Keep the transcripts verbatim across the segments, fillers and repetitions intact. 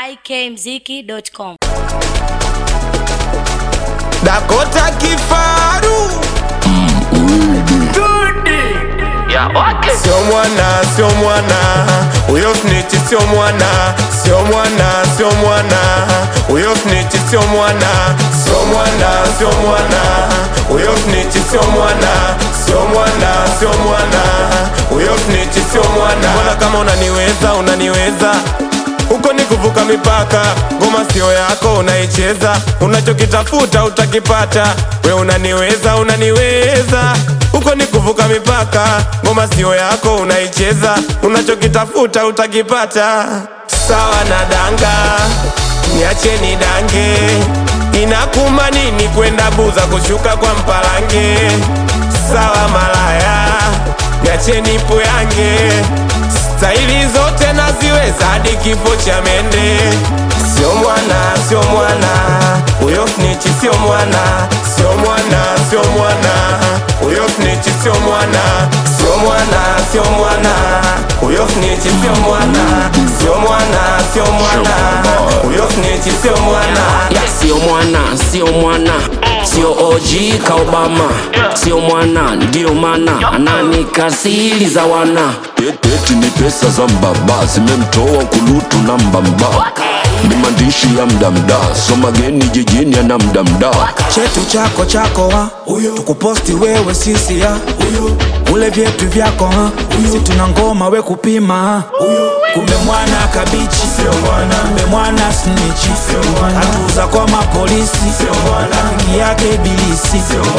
i k mziki dot com. Dakota Kifaru Yeah, okay. sio mwana, sio mwana, uyo snitch sio mwana, sio mwana, sio mwana, uyo snitch sio mwana, sio mwana, sio mwana, uyo snitch sio mwana, sio mwana, sio mwana, uyo snitch sio mwana. Mbona kama unaniweza, unaniweza uko ni kuvuka mipaka, ngoma sio yako unaicheza, unachokitafuta utakipata. We unaniweza, unaniweza uko ni kuvuka mipaka, ngoma sio yako unaicheza, unachokitafuta utakipata. Sawa na danga, niache ni dange, inakuma nini kwenda buza kushuka kwa mpalange. Sawa malaya, niache nipo yange, staili zote naziweza hadi kifo cha mende. Sio mwana, sio mwana, uyo snitch sio mwana, sio mwana, sio mwana, uyo snitch sio mwana, sio mwana, sio mwana, uyo snitch sio mwana, sio mwana, sio mwana, uyo snitch sio mwana. Yeah, sio mwana, sio mwana, sio O G ka Obama, sio mwana, ndio mana ananikasiri za wana. Eti ni pesa za mbaba, zimemtoa kulutu na mbamba. Ni mandishi ya mdamda, so mageni jijini ya na mdamda. Chetu chako chako ha, tukuposti wewe sisi ya ule vyetu vyako ha, si tuna ngoma we kupima ha. Kumbe mwana kabichi, kumbe mwana snitchi, atuza kwa mapolisi, rafiki yake ibilisi.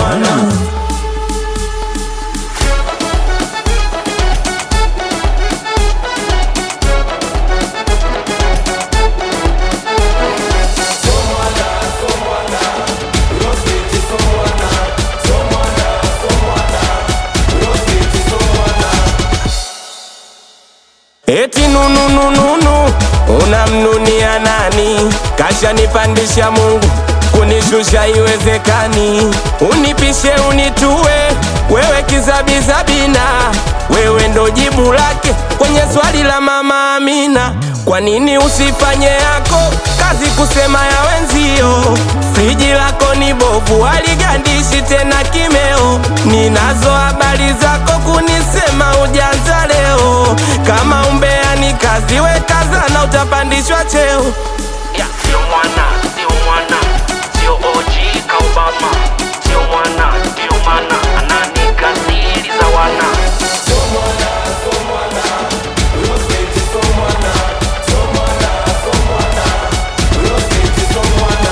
Eti nunu nunu nunu, unamnunia nani? Kasha nipandisha Mungu, kunishusha iwezekani. Unipishe unitue, wewe kizabizabina, wewe ndo jibu lake kwenye swali la mama Amina. Kwa nini usifanye yako kazi kusema ya wenzio? Friji lako ni bovu, haligandishi tena kimeo. Ninazo habari zako kunisema ujanza leo. Kama umbea ni kazi, we kaza na utapandishwa cheo. Yeah, sio mwana, sio mwana, sio O G ka Obama, sio mwana, ndio mana ananikasiri za wana. Sio mwana, sio mwana, uyo snitch sio mwana, sio mwana, sio mwana, uyo snitch sio mwana.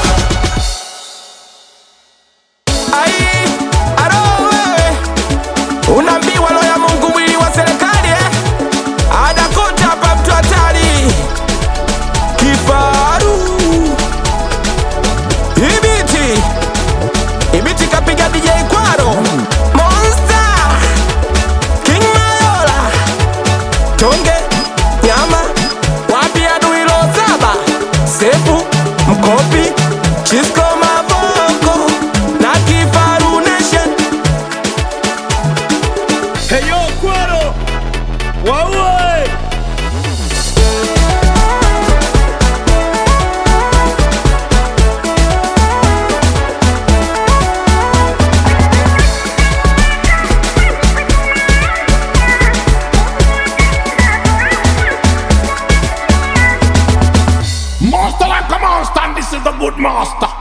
Ai, aro wewe, unaambiwa roho ya Mungu mwili wa serikali eh? Dakota hapa mtu hatari, Kifaru Ibiti, Ibiti kapiga D J Kwaro, Monster, King Mayola, Tonge, Nyama, wapi adui lo saba, Sefu, Mkopi, Chisco Mavoko, na Kifaru Nation. Hey yo Kwaro, wawe Master like a monster, and this is the good master.